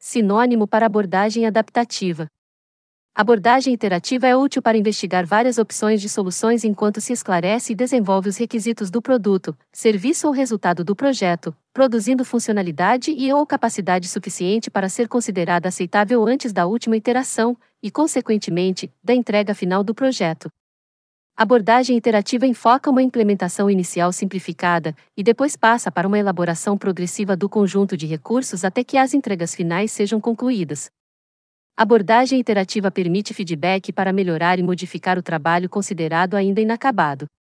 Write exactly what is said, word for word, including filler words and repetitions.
sinônimo para abordagem adaptativa. Abordagem iterativa é útil para investigar várias opções de soluções enquanto se esclarece e desenvolve os requisitos do produto, serviço ou resultado do projeto, produzindo funcionalidade e ou capacidade suficiente para ser considerada aceitável antes da última iteração, e, consequentemente, da entrega final do projeto. Abordagem iterativa enfoca uma implementação inicial simplificada, e depois passa para uma elaboração progressiva do conjunto de recursos até que as entregas finais sejam concluídas. Abordagem iterativa permite feedback para melhorar e modificar o trabalho considerado ainda inacabado.